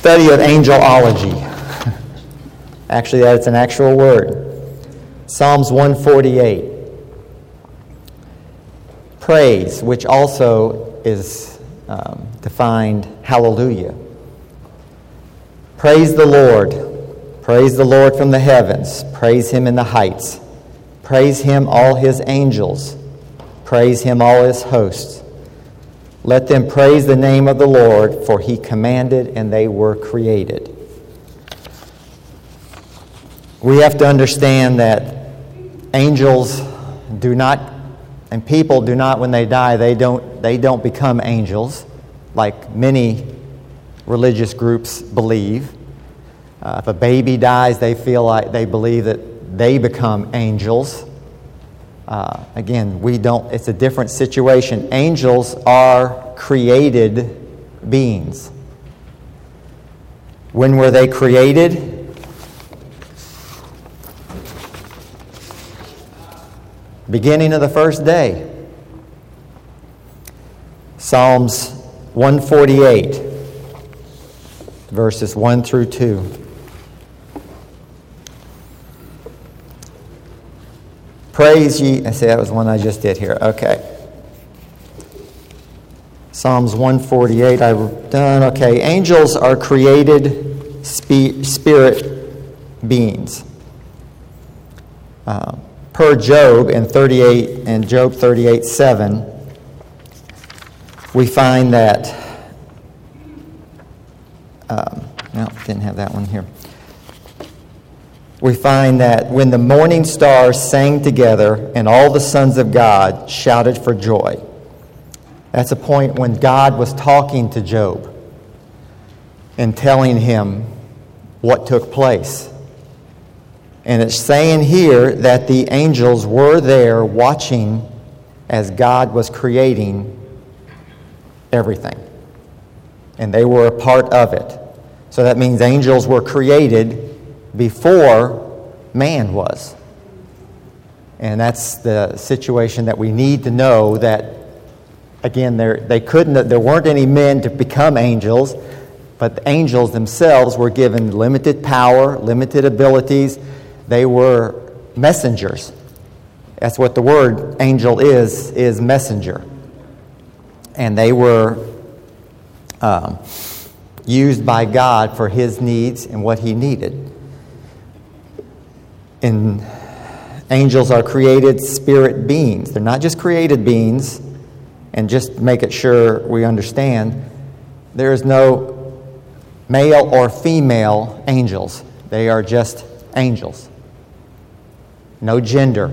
study of angelology. Actually, that's an actual word. Psalms 148. Praise, which also is defined hallelujah. Praise the Lord. Praise the Lord from the heavens. Praise Him in the heights. Praise Him, all His angels. Praise Him, all His hosts. Let them praise the name of the Lord, for He commanded and they were created. We have to understand that angels do not, and people do not, when they die, they don't become angels, like many religious groups believe. If a baby dies, they believe that they become angels. Again, we don't. It's a different situation. Angels are created beings. When were they created? Beginning of the first day. Psalms 148, verses 1 through 2. Praise ye, I say that was one I just did here. Okay. Psalms 148, I've done. Okay. Angels are created spirit beings. Per Job in Job 38:7, we find that, no, didn't have that one here. We find that when the morning stars sang together and all the sons of God shouted for joy. That's a point when God was talking to Job and telling him what took place. And it's saying here that the angels were there watching as God was creating everything. And they were a part of it. So that means angels were created before man was. And that's the situation that we need to know, that, again, there weren't any men to become angels, but the angels themselves were given limited power, limited abilities. They were messengers. That's what the word angel is messenger. And they were used by God for His needs and what He needed. And angels are created spirit beings. They're not just created beings, and just make it sure we understand, there is no male or female angels. They are just angels. No gender.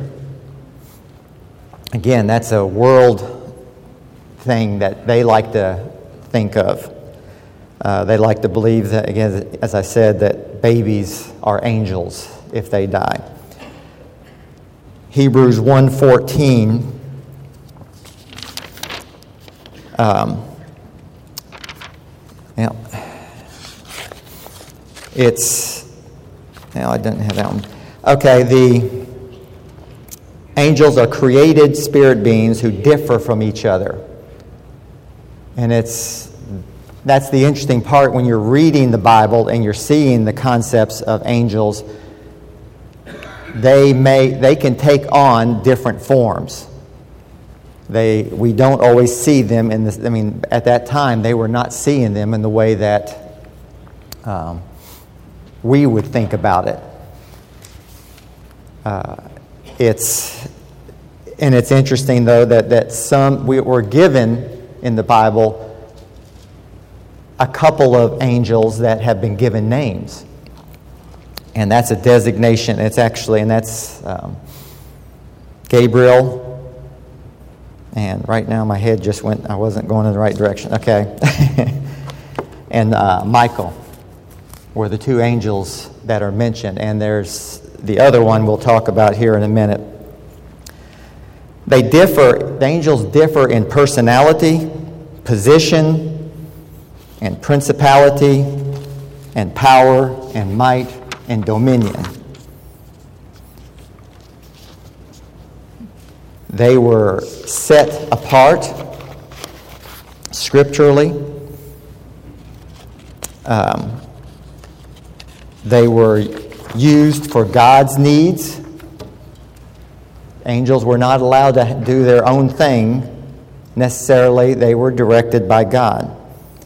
Again, that's a world thing that they like to think of. They like to believe that, again, as I said, that babies are angels if they die. Hebrews 1:14. I didn't have that one. Okay, the angels are created spirit beings who differ from each other. And that's the interesting part when you're reading the Bible and you're seeing the concepts of angels. They can take on different forms. We don't always see them in this. I mean, at that time they were not seeing them in the way that we would think about it. It's interesting though that some we were given in the Bible a couple of angels that have been given names. And that's a designation. That's Gabriel. And right now my head just went, I wasn't going in the right direction. Okay. And Michael were the two angels that are mentioned. And there's the other one we'll talk about here in a minute. The angels differ in personality, position, and principality, and power, and might, and dominion. They were set apart scripturally. They were used for God's needs. Angels were not allowed to do their own thing necessarily. They were directed by God.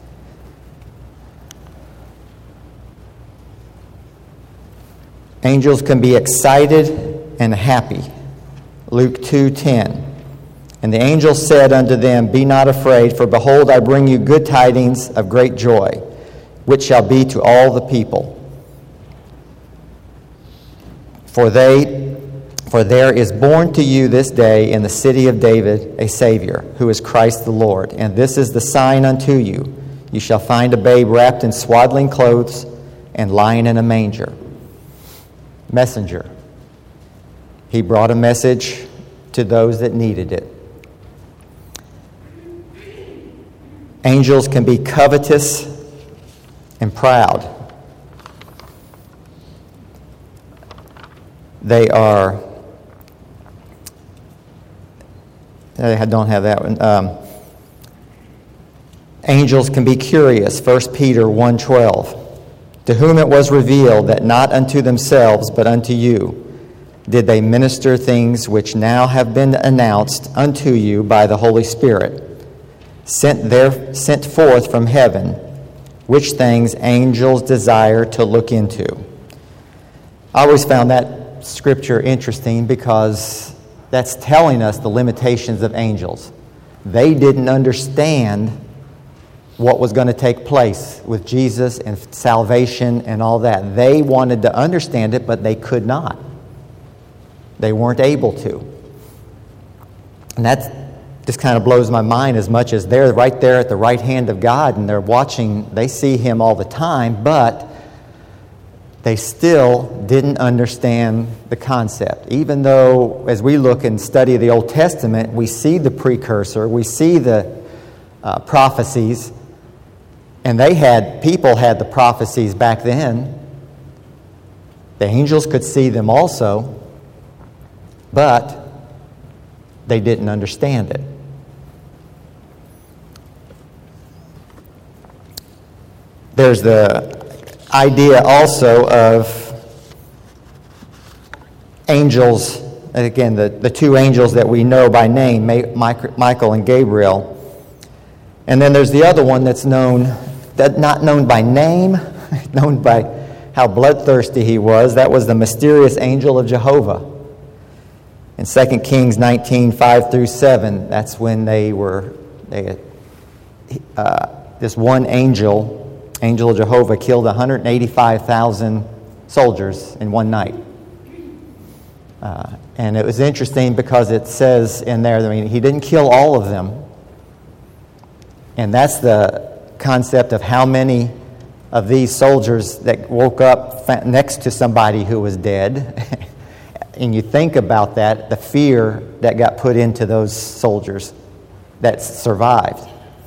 Angels can be excited and happy. Luke 2:10. And the angel said unto them, Be not afraid, for behold, I bring you good tidings of great joy, which shall be to all the people. For there is born to you this day in the city of David a Savior, who is Christ the Lord. And this is the sign unto you. You shall find a babe wrapped in swaddling clothes and lying in a manger. Messenger. He brought a message to those that needed it. Angels can be covetous and proud. They don't have that one. Angels can be curious. 1 Peter 1:12. To whom it was revealed that not unto themselves but unto you did they minister things which now have been announced unto you by the Holy Spirit, sent forth from heaven, which things angels desire to look into. I always found that scripture interesting because that's telling us the limitations of angels. They didn't understand what was going to take place with Jesus and salvation and all that. They wanted to understand it, but they could not. They weren't able to. And that just kind of blows my mind, as much as they're right there at the right hand of God and they're watching, they see Him all the time, but they still didn't understand the concept. Even though, as we look and study the Old Testament, we see the precursor, we see the prophecies, and people had the prophecies back then. The angels could see them also, but they didn't understand it. There's the idea also of angels, again, the two angels that we know by name, Michael and Gabriel. And then there's the other one that's not known by name, known by how bloodthirsty he was. That was the mysterious angel of Jehovah. In 2 Kings 19:5-7, that's when this one angel of Jehovah, killed 185,000 soldiers in one night. And it was interesting because it says in there, he didn't kill all of them. And that's the concept of how many of these soldiers that woke up next to somebody who was dead. And you think about that, the fear that got put into those soldiers that survived.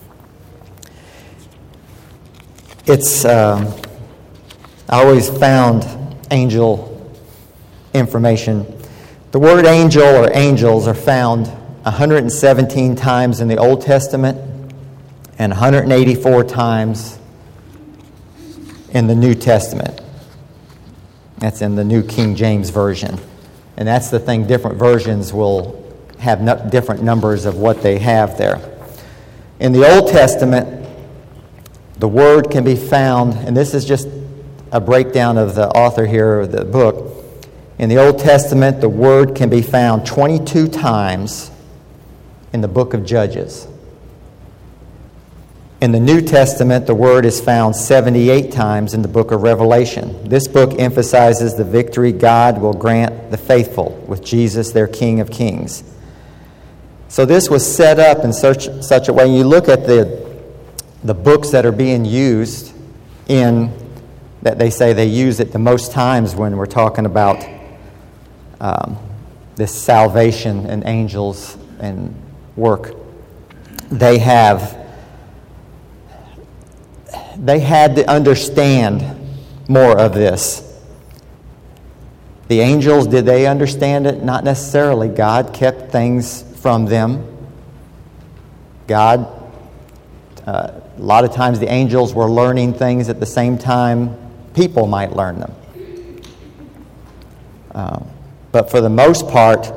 I always found angel information. The word angel or angels are found 117 times in the Old Testament and 184 times in the New Testament. That's in the New King James Version. And that's the thing, different versions will have different numbers of what they have there. In the Old Testament, the word can be found, and this is just a breakdown of the author here of the book. In the Old Testament, the word can be found 22 times in the book of Judges. In the New Testament, the word is found 78 times in the book of Revelation. This book emphasizes the victory God will grant the faithful with Jesus, their King of Kings. So this was set up in such a way. You look at the books that are being used that they say they use it the most times when we're talking about this salvation and angels and work. They had to understand more of this. The angels, did they understand it? Not necessarily. God kept things from them. God a lot of times the angels were learning things at the same time people might learn them. But for the most part,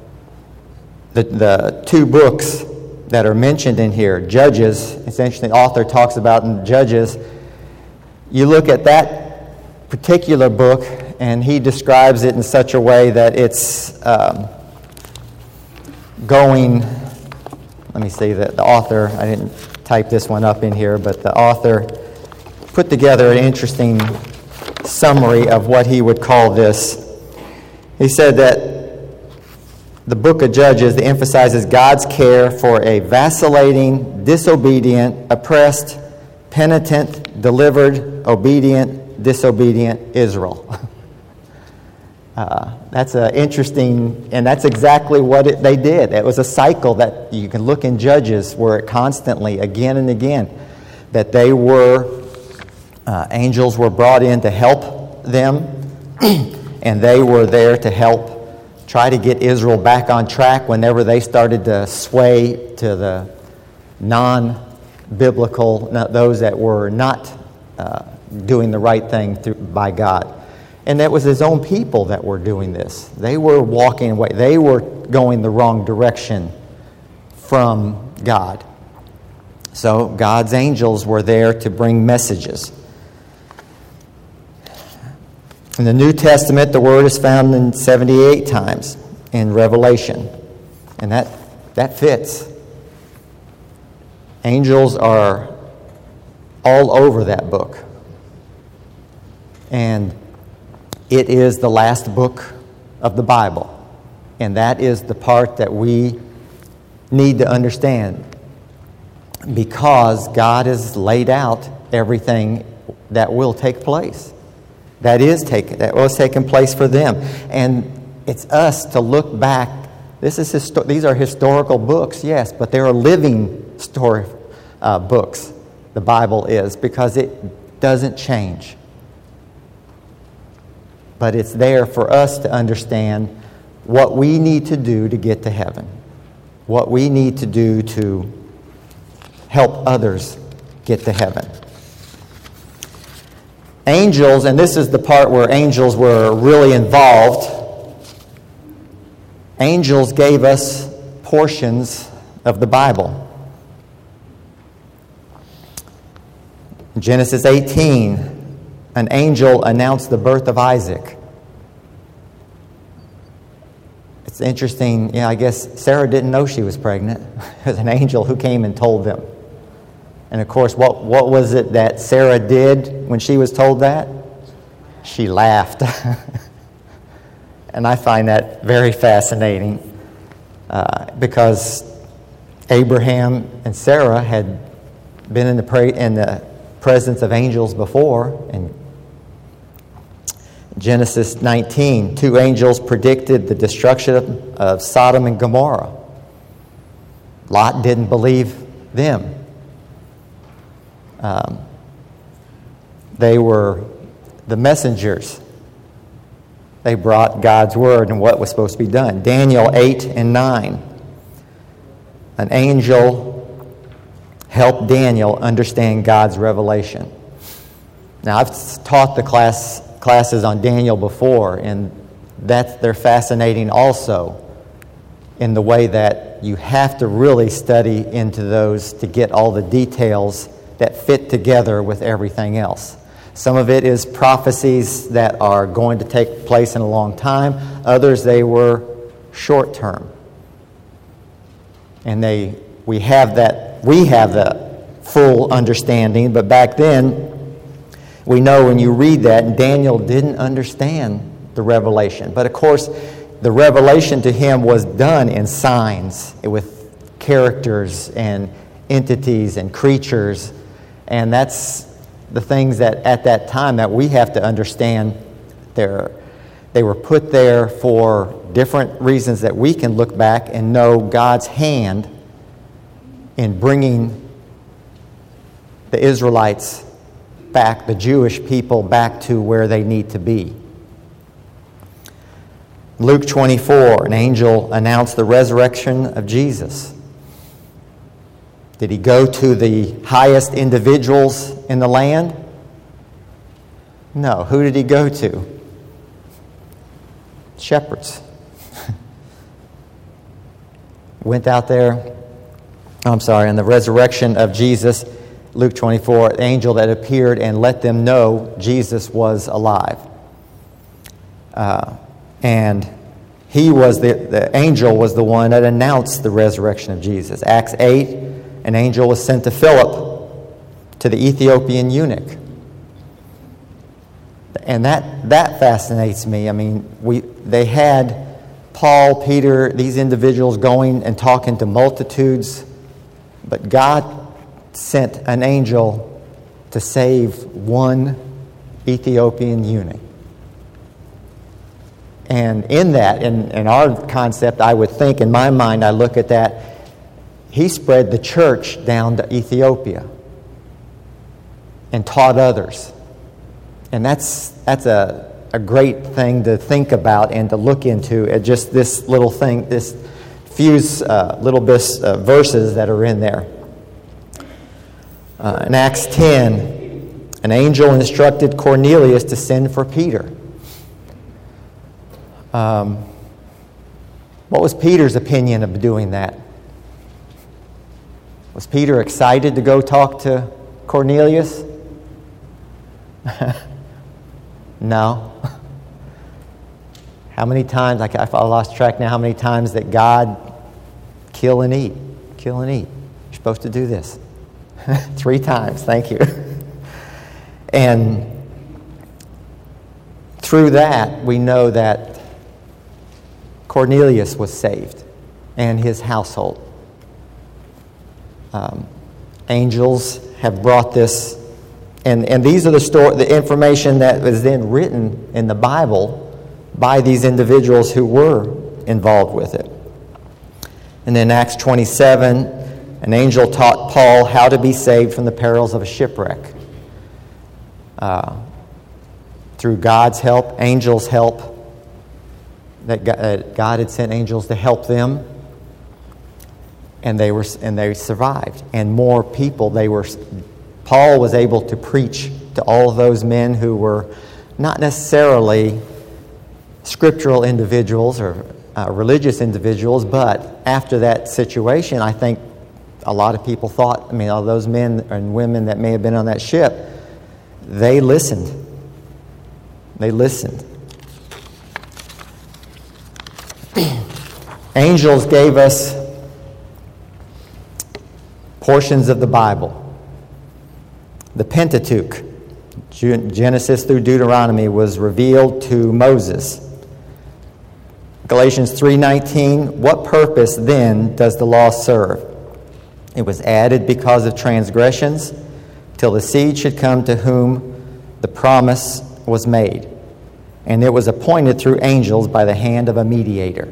the two books that are mentioned in here, Judges, essentially the author talks about in Judges, you look at that particular book and he describes it in such a way that it's going, let me see, the author, I didn't type this one up in here, but the author put together an interesting summary of what he would call this. He said that the book of Judges emphasizes God's care for a vacillating, disobedient, oppressed, penitent, delivered, obedient, disobedient Israel. That's interesting, and that's exactly what they did. It was a cycle that you can look in Judges where it constantly, again and again, that they were, angels were brought in to help them, and they were there to help try to get Israel back on track whenever they started to sway to the non-biblical, those that were not doing the right thing by God. And that was his own people that were doing this. They were walking away. They were going the wrong direction from God. So God's angels were there to bring messages. In the New Testament, the word is found in 78 times in Revelation. And that fits. Angels are all over that book. And it is the last book of the Bible. And that is the part that we need to understand, because God has laid out everything that will take place. That was taking place for them. And it's us to look back. These are historical books, yes, but they're living story books, the Bible is, because it doesn't change. But it's there for us to understand what we need to do to get to heaven, what we need to do to help others get to heaven. Angels, and this is the part where angels were really involved, angels gave us portions of the Bible. In Genesis 18, an angel announced the birth of Isaac. It's interesting, I guess Sarah didn't know she was pregnant. It was an angel who came and told them. And of course, what was it that Sarah did when she was told that? She laughed. And I find that very fascinating because Abraham and Sarah had been in the presence of angels before. In Genesis 19, 2 angels predicted the destruction of Sodom and Gomorrah. Lot didn't believe them. They were the messengers. They brought God's word and what was supposed to be done. Daniel 8 and 9. An angel helped Daniel understand God's revelation. Now, I've taught the classes on Daniel before, and they're fascinating also in the way that you have to really study into those to get all the details that fit together with everything else. Some of it is prophecies that are going to take place in a long time. Others, they were short term. And we have the full understanding, but back then, we know when you read that, Daniel didn't understand the revelation. But of course, the revelation to him was done in signs with characters and entities and creatures. And that's the things that at that time that we have to understand. They were put there for different reasons that we can look back and know God's hand in bringing the Israelites back, the Jewish people back to where they need to be. Luke 24, an angel announced the resurrection of Jesus. Did he go to the highest individuals in the land? No. Who did he go to? Shepherds. Went out there, on the resurrection of Jesus, Luke 24, the angel that appeared and let them know Jesus was alive. And he was the angel was the one that announced the resurrection of Jesus. Acts 8, an angel was sent to Philip, to the Ethiopian eunuch. And that fascinates me. I mean, they had Paul, Peter, these individuals going and talking to multitudes, but God sent an angel to save one Ethiopian eunuch. And in that, in our concept, I would think, in my mind, I look at that, he spread the church down to Ethiopia and taught others. And that's a great thing to think about and to look into. Just this little thing, this few little bits verses that are in there. In Acts 10, an angel instructed Cornelius to send for Peter. What was Peter's opinion of doing that? Was Peter excited to go talk to Cornelius? No. How many times, I lost track now, how many times that God kill and eat. You're supposed to do this. 3 times, thank you. And through that, we know that Cornelius was saved and his household. Angels have brought this, and these are the information that was then written in the Bible by these individuals who were involved with it. And then Acts 27, an angel taught Paul how to be saved from the perils of a shipwreck. Through God's help, angels' help, that God had sent angels to help them, and they survived. And more people, Paul was able to preach to all of those men who were not necessarily scriptural individuals or religious individuals, but after that situation, I think a lot of people thought, all those men and women that may have been on that ship, they listened. Angels gave us portions of the Bible. The Pentateuch, Genesis through Deuteronomy, was revealed to Moses. Galatians 3:19, what purpose then does the law serve? It was added because of transgressions, till the seed should come to whom the promise was made. And it was appointed through angels by the hand of a mediator.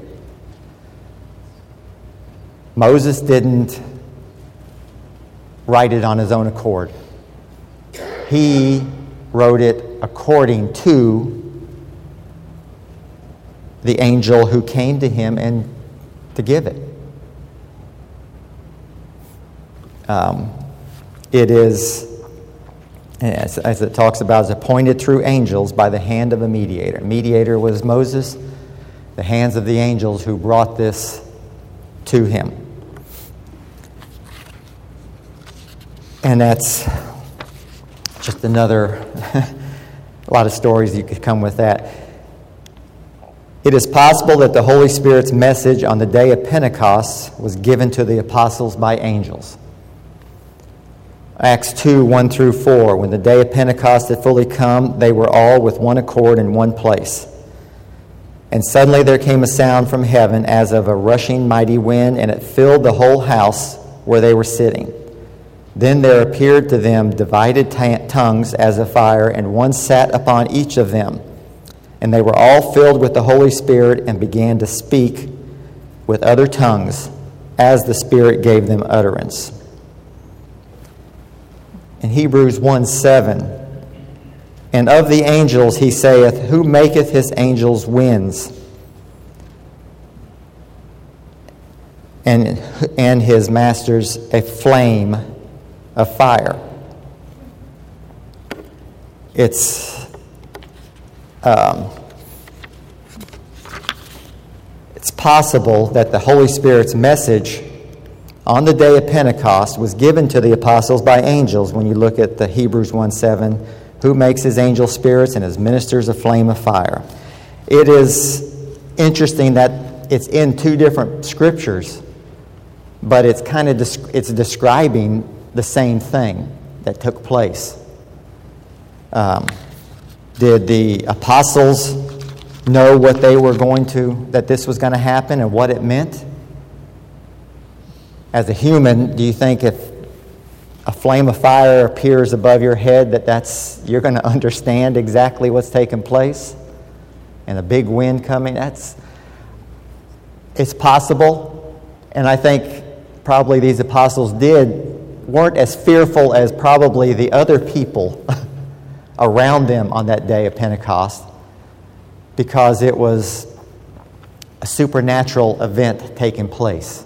Moses didn't write it on his own accord. He wrote it according to the angel who came to him and to give it. It is, as it talks about, is appointed through angels by the hand of a mediator. Mediator was Moses, the hands of the angels who brought this to him. And that's just another, a lot of stories you could come with that. It is possible that the Holy Spirit's message on the day of Pentecost was given to the apostles by angels. Acts 2:1-4, when the day of Pentecost had fully come, they were all with one accord in one place. And suddenly there came a sound from heaven as of a rushing mighty wind, and it filled the whole house where they were sitting. Then there appeared to them divided tongues as of fire, and one sat upon each of them. And they were all filled with the Holy Spirit and began to speak with other tongues as the Spirit gave them utterance. In Hebrews 1:7, and of the angels he saith, who maketh his angels winds, and his masters a flame of fire. It's possible that the Holy Spirit's message on the day of Pentecost was given to the apostles by angels. When you look at the Hebrews 1:7, who makes his angel spirits and his ministers a flame of fire. It is interesting that it's in two different scriptures, but it's kind of it's describing the same thing that took place. Did the apostles know what they were that this was going to happen and what it meant? As a human, do you think if a flame of fire appears above your head you're going to understand exactly what's taking place? And a big wind coming, it's possible. And I think probably these apostles weren't as fearful as probably the other people around them on that day of Pentecost, because it was a supernatural event taking place.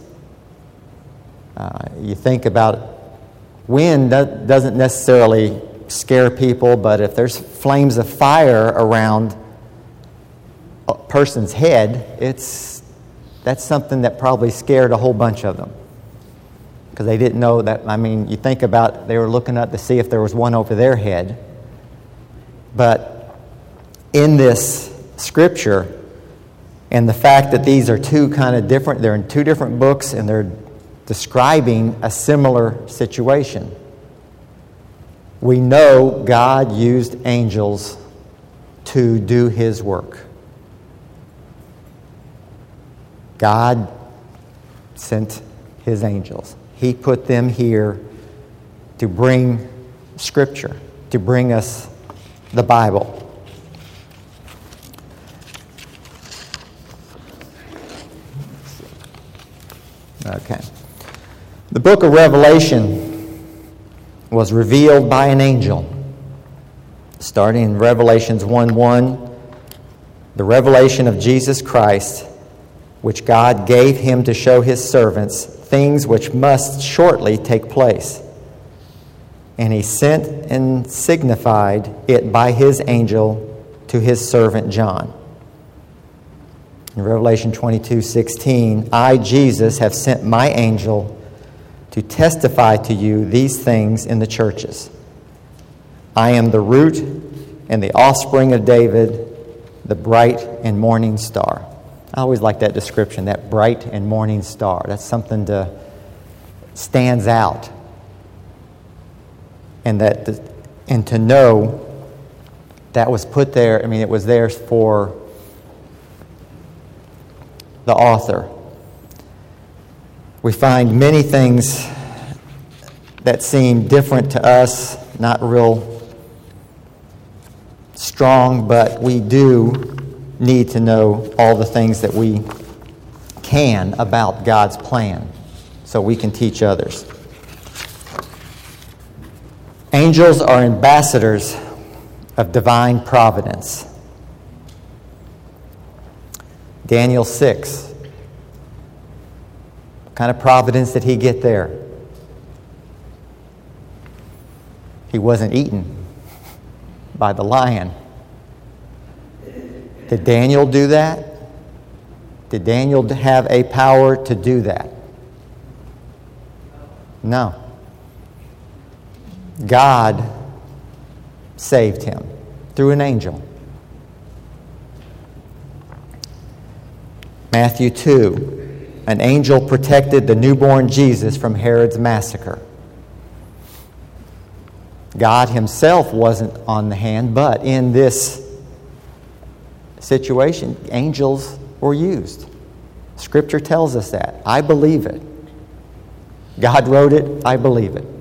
You think about wind, that doesn't necessarily scare people, but if there's flames of fire around a person's head, that's something that probably scared a whole bunch of them, because they didn't know that. I mean, you think about, they were looking up to see if there was one over their head. But in this scripture, and the fact that these are two kind of different, they're in two different books and they're describing a similar situation. We know God used angels to do his work. God sent his angels. He put them here to bring Scripture, to bring us the Bible. Okay. The book of Revelation was revealed by an angel. Starting in Revelations 1:1, the revelation of Jesus Christ, which God gave him to show his servants things which must shortly take place. And he sent and signified it by his angel to his servant John. In Revelation 22:16, I, Jesus, have sent my angel to testify to you these things in the churches. I am the root and the offspring of David, the bright and morning star. I always like that description, that bright and morning star. That's something that stands out. And to know that was put there, I mean, it was there for the author. We find many things that seem different to us, not real strong, but we do need to know all the things that we can about God's plan so we can teach others. Angels are ambassadors of divine providence. Daniel 6. What kind of providence did he get there? He wasn't eaten by the lion. Did Daniel do that? Did Daniel have a power to do that? No. God saved him through an angel. Matthew 2, an angel protected the newborn Jesus from Herod's massacre. God himself wasn't on the hand, but in this situation, angels were used. Scripture tells us that. I believe it. God wrote it. I believe it.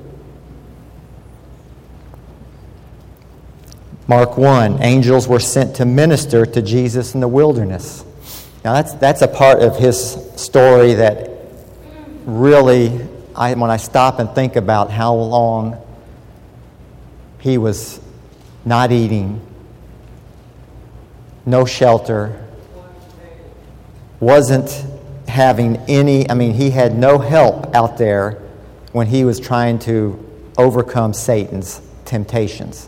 Mark 1, angels were sent to minister to Jesus in the wilderness. Now that's a part of his story that really, when I stop and think about how long he was not eating, no shelter, wasn't having he had no help out there when he was trying to overcome Satan's temptations.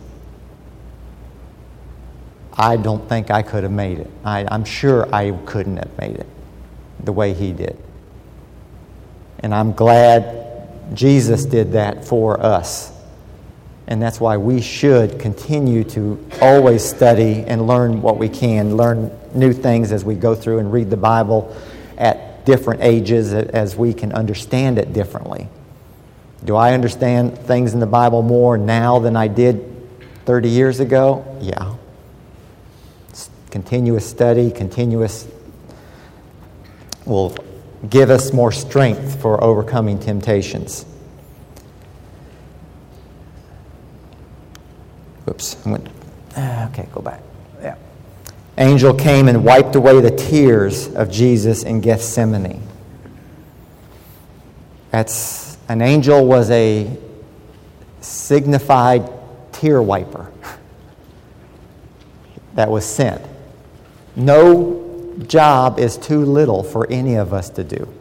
I don't think I could have made it. I'm sure I couldn't have made it the way he did. And I'm glad Jesus did that for us. And that's why we should continue to always study and learn what we can, learn new things as we go through and read the Bible at different ages as we can understand it differently. Do I understand things in the Bible more now than I did 30 years ago? Yeah. Continuous study, will give us more strength for overcoming temptations. Oops. Okay, go back. Yeah. Angel came and wiped away the tears of Jesus in Gethsemane. An angel was a signified tear wiper that was sent. No job is too little for any of us to do.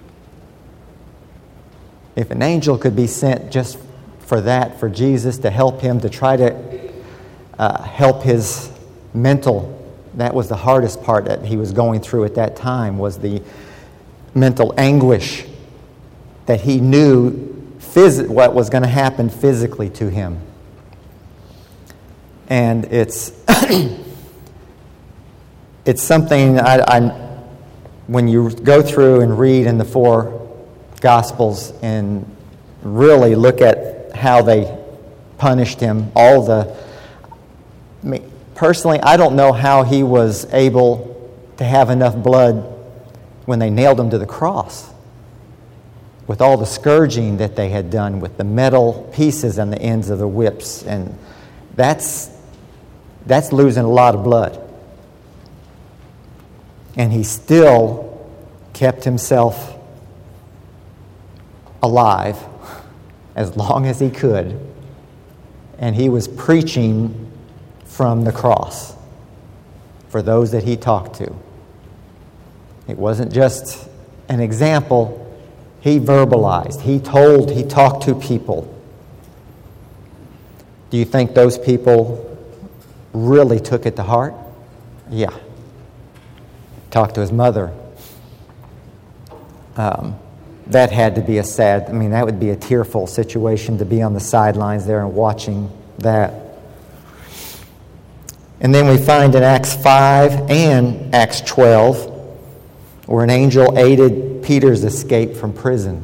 If an angel could be sent just for that, for Jesus to help him, to try to help his mental, that was the hardest part that he was going through at that time, was the mental anguish that he knew what was going to happen physically to him. And it's it's something when you go through and read in the 4 Gospels and really look at how they punished him, personally, I don't know how he was able to have enough blood when they nailed him to the cross, with all the scourging that they had done with the metal pieces and the ends of the whips. And that's losing a lot of blood. And he still kept himself alive as long as he could. And he was preaching from the cross for those that he talked to. It wasn't just an example. He verbalized. He talked to people. Do you think those people really took it to heart? Yeah. Talked to his mother. That had to be that would be a tearful situation to be on the sidelines there and watching that. And then we find in Acts 5 and Acts 12 where an angel aided Peter's escape from prison.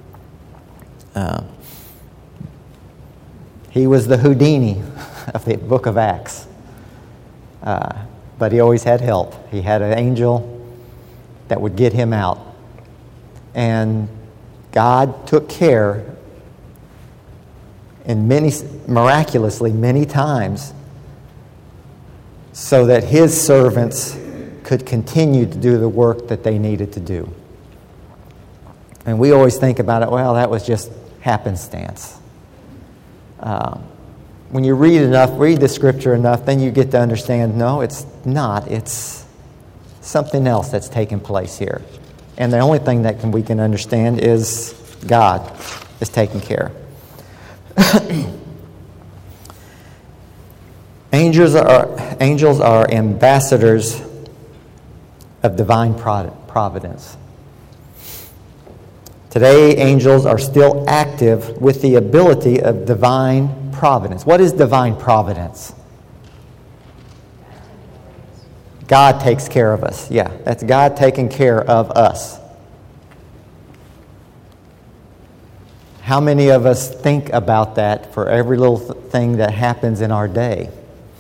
He was the Houdini of the book of Acts. But he always had help. He had an angel that would get him out. And God took care, and miraculously many times, so that his servants could continue to do the work that they needed to do. And we always think about it, well, that was just happenstance. When you read the Scripture enough, then you get to understand, no, it's not. It's something else that's taking place here. And the only thing that we can understand is God is taking care. Angels are ambassadors of divine providence. Today, angels are still active with the ability of divine providence. What is divine providence? God takes care of us. Yeah, that's God taking care of us. How many of us think about that for every little thing that happens in our day?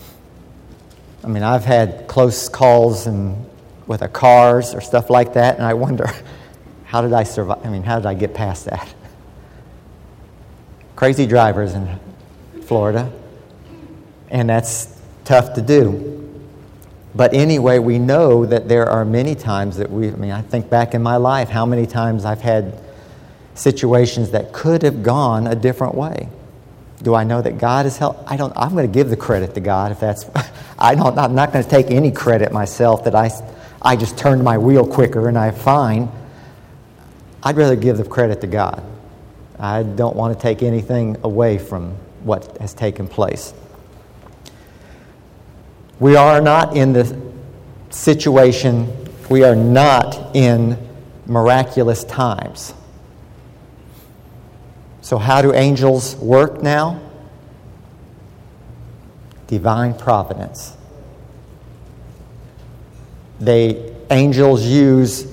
I've had close calls with the cars or stuff like that, and I wonder, how did I survive? How did I get past that? Crazy drivers in Florida, and that's tough to do. But anyway, we know that there are many times that I think back in my life, how many times I've had situations that could have gone a different way. Do I know that God has helped? I'm going to give the credit to God if that's... I'm not going to take any credit myself that I I just turned my wheel quicker and I'm fine. I'd rather give the credit to God. I don't want to take anything away from what has taken place. We are not in the situation, we are not in miraculous times. So how do angels work now? Divine providence. Angels use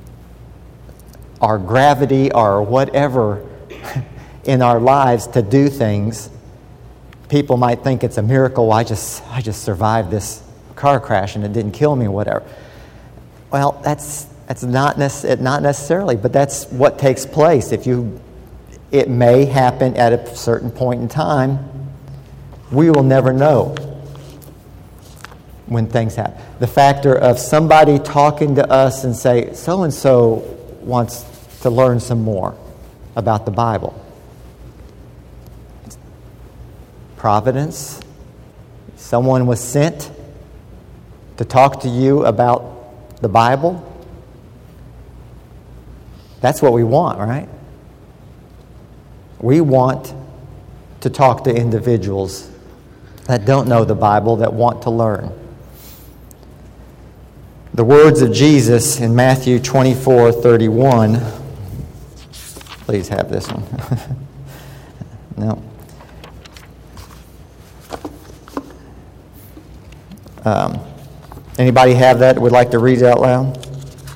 our gravity or whatever in our lives to do things. People might think it's a miracle. I just survived this car crash and it didn't kill me or whatever. Well, that's not necessarily, but that's what takes place. It may happen at a certain point in time. We will never know when things happen. The factor of somebody talking to us and say, so-and-so wants to learn some more about the Bible. Providence. Someone was sent to talk to you about the Bible. That's what we want, right? We want to talk to individuals that don't know the Bible, that want to learn. The words of Jesus in Matthew 24:31. Please have this one. No. Anybody have that would like to read it out loud?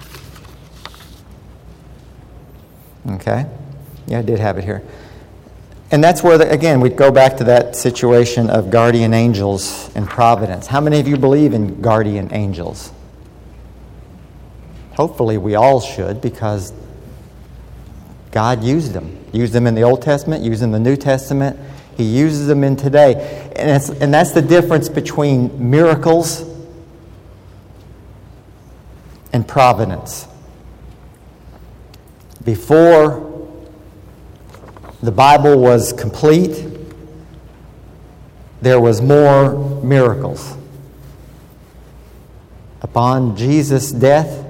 Okay. Yeah, I did have it here. And that's where, again, we go back to that situation of guardian angels and providence. How many of you believe in guardian angels? Hopefully we all should, because God used them. Used them in the Old Testament, used them in the New Testament. He uses them in today. And that's the difference between miracles and providence. Before the Bible was complete, there was more miracles. Upon Jesus' death,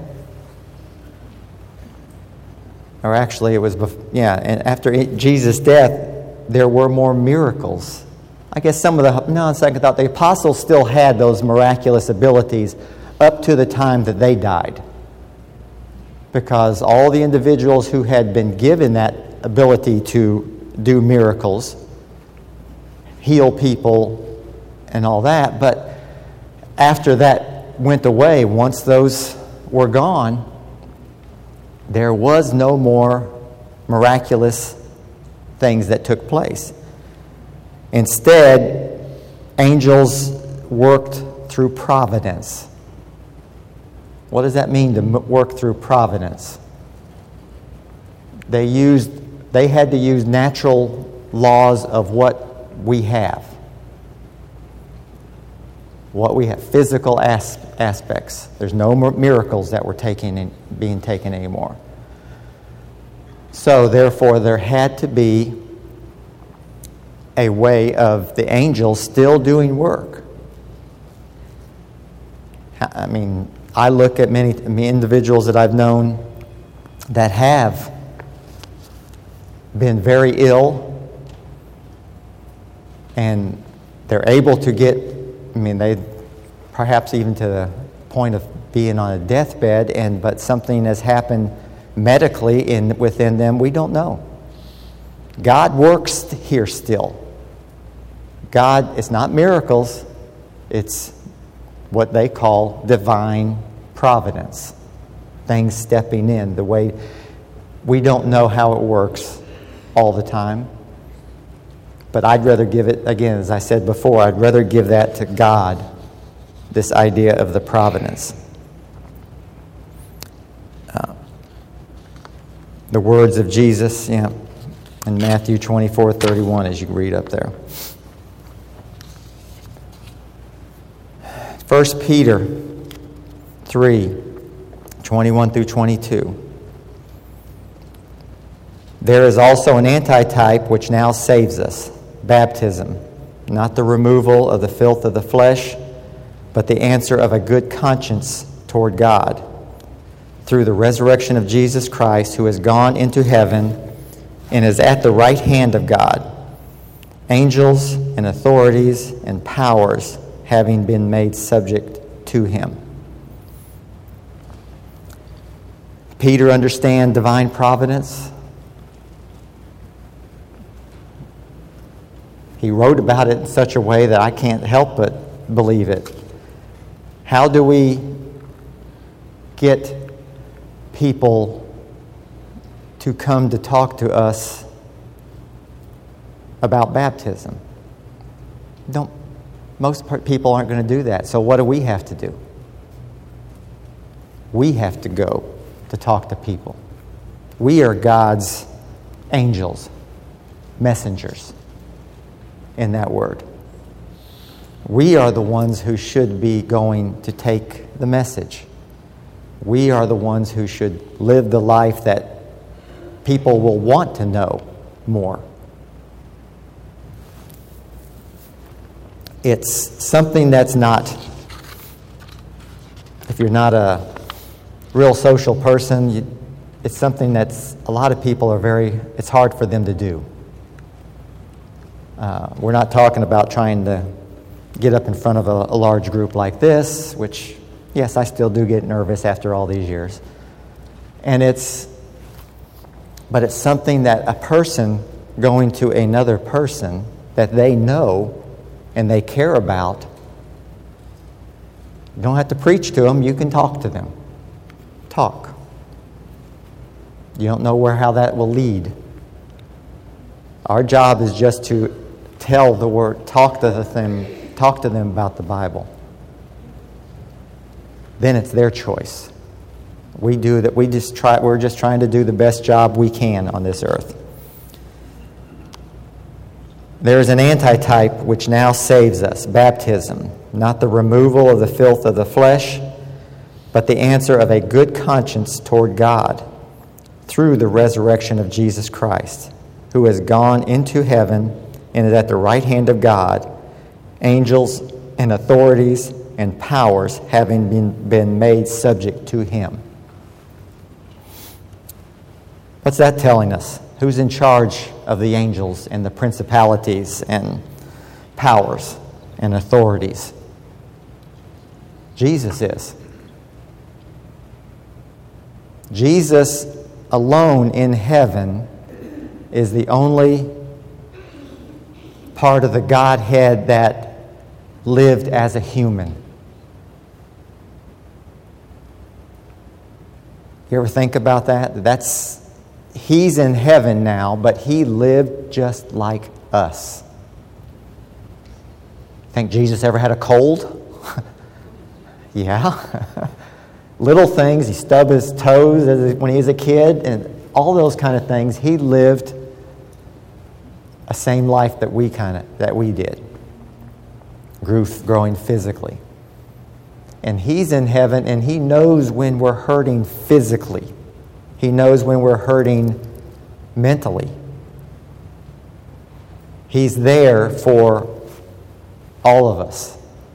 or actually it was, and after Jesus' death, there were more miracles. I guess on second thought, the apostles still had those miraculous abilities up to the time that they died. Because all the individuals who had been given that ability to do miracles, heal people, and all that, but after that went away, once those were gone, there was no more miraculous things that took place. Instead, angels worked through providence. What does that mean to work through providence? They had to use natural laws of what we have. What we have, physical aspects. There's no more miracles that were being taken anymore. So, therefore, there had to be a way of the angels still doing work. I mean, I look at many individuals that I've known that have been very ill, and they're able to they perhaps even to the point of being on a deathbed, but something has happened medically within them, we don't know. God works here still. It's not miracles, it's what they call divine providence. Things stepping in the way we don't know how it works all the time. But I'd rather give it, again, as I said before, I'd rather give that to God, this idea of the providence. The words of Jesus, in Matthew 24:31, as you read up there. 1 Peter 3:21 through 22. There is also an antitype which now saves us, baptism, not the removal of the filth of the flesh, but the answer of a good conscience toward God through the resurrection of Jesus Christ, who has gone into heaven and is at the right hand of God, angels and authorities and powers having been made subject to him. Peter understand divine providence. He wrote about it in such a way that I can't help but believe it. How do we get people to come to talk to us about baptism? Most people aren't going to do that. So what do we have to do? We have to go to talk to people. We are God's angels, messengers in that word. We are the ones who should be going to take the message. We are the ones who should live the life that people will want to know more. It's something that's not, if you're not a real social person, it's something that's, a lot of people it's hard for them to do. We're not talking about trying to get up in front of a large group like this, which, yes, I still do get nervous after all these years. But it's something that a person going to another person that they know and they care about, you don't have to preach to them, you can talk to them. Talk. You don't know how that will lead. Our job is just to tell the word, talk to them about the Bible. Then it's their choice. We do that. We're just trying to do the best job we can on this earth. There is an antitype which now saves us, baptism, not the removal of the filth of the flesh, but the answer of a good conscience toward God through the resurrection of Jesus Christ, who has gone into heaven and is at the right hand of God, angels and authorities and powers having been made subject to him. What's that telling us? Who's in charge of the angels and the principalities and powers and authorities? Jesus is. Jesus alone in heaven is the only part of the Godhead that lived as a human. You ever think about that? He's in heaven now, but he lived just like us. Think Jesus ever had a cold? Yeah. Little things. He stubbed his toes when he was a kid, and all those kind of things. He lived a same life that we did, growing physically. And he's in heaven, and he knows when we're hurting physically. He knows when we're hurting mentally. He's there for all of us.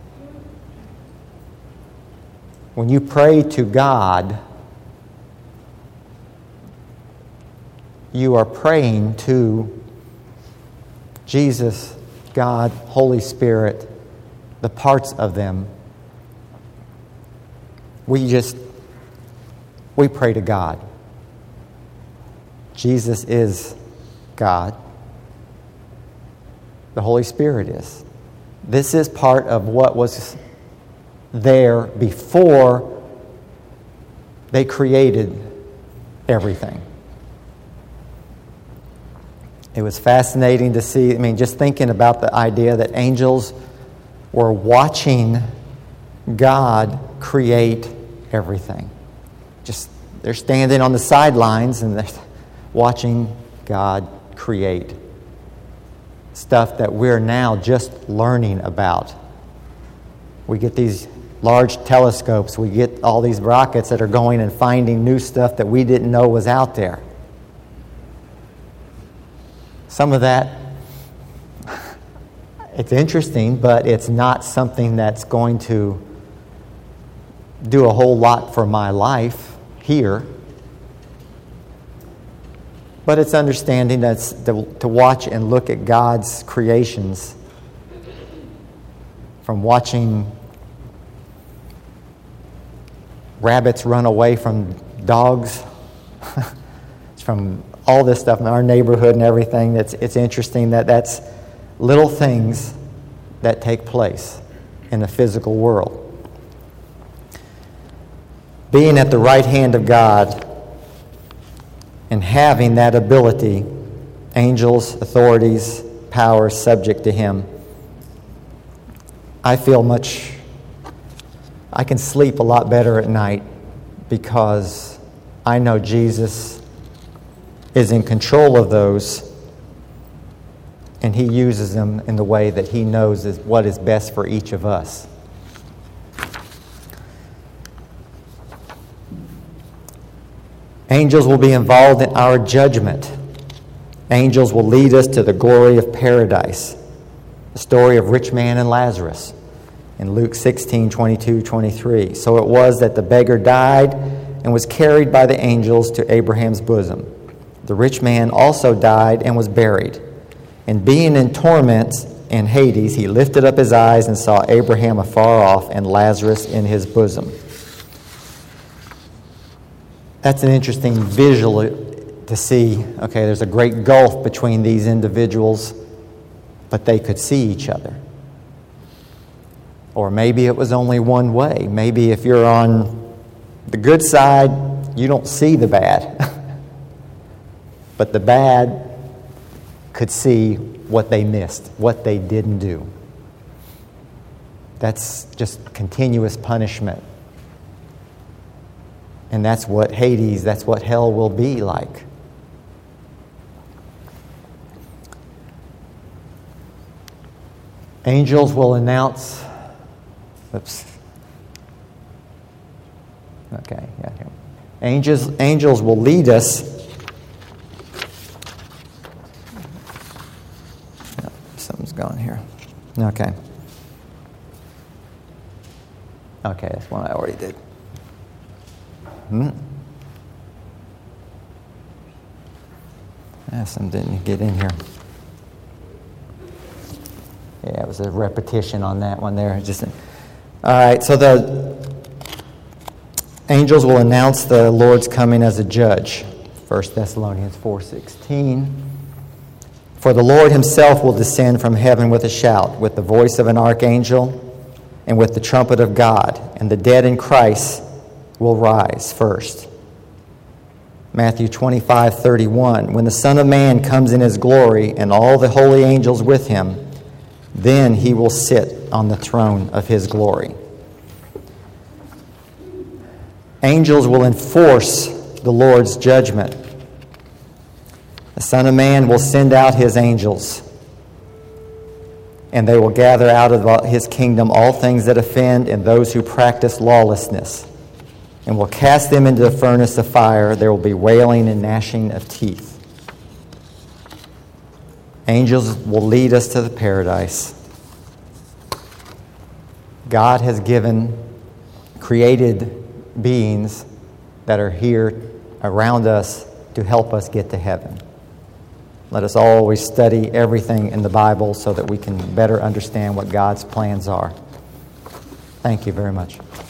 When you pray to God, you are praying to Jesus, God, Holy Spirit, the parts of them. We pray to God. Jesus is God. The Holy Spirit is. This is part of what was there before they created everything. It was fascinating to see, just thinking about the idea that angels were watching God create everything. They're standing on the sidelines and they're watching God create stuff that we're now just learning about. We get these large telescopes. We get all these rockets that are going and finding new stuff that we didn't know was out there. Some of that, it's interesting, but it's not something that's going to do a whole lot for my life here. But it's understanding that's to watch and look at God's creations, from watching rabbits run away from dogs, from all this stuff in our neighborhood and everything. It's interesting that's little things that take place in the physical world. Being at the right hand of God and having that ability, angels, authorities, powers subject to Him, I can sleep a lot better at night because I know Jesus is in control of those, and He uses them in the way that He knows is what is best for each of us. Angels will be involved in our judgment. Angels will lead us to the glory of paradise. The story of rich man and Lazarus in Luke 16:22-23. So it was that the beggar died and was carried by the angels to Abraham's bosom. The rich man also died and was buried. And being in torments in Hades, he lifted up his eyes and saw Abraham afar off and Lazarus in his bosom. That's an interesting visual to see. Okay, there's a great gulf between these individuals, but they could see each other. Or maybe it was only one way. Maybe if you're on the good side, you don't see the bad. But the bad could see what they missed, what they didn't do. That's just continuous punishment. And that's what Hades, that's what hell will be like. Angels will announce... Oops. Okay, yeah. Angels will lead us... Oh, something's gone here. Okay. Okay, that's one I already did. Some didn't get in here. Yeah, it was a repetition on that one there. All right, so the angels will announce the Lord's coming as a judge. 1 Thessalonians 4:16. For the Lord Himself will descend from heaven with a shout, with the voice of an archangel, and with the trumpet of God, and the dead in Christ will rise first. Matthew 25:31. When the Son of Man comes in His glory and all the holy angels with Him, then He will sit on the throne of His glory. Angels will enforce the Lord's judgment. The Son of Man will send out His angels, and they will gather out of His kingdom all things that offend and those who practice lawlessness, and will cast them into the furnace of fire. There will be wailing and gnashing of teeth. Angels will lead us to the paradise. God has created beings that are here around us to help us get to heaven. Let us always study everything in the Bible so that we can better understand what God's plans are. Thank you very much.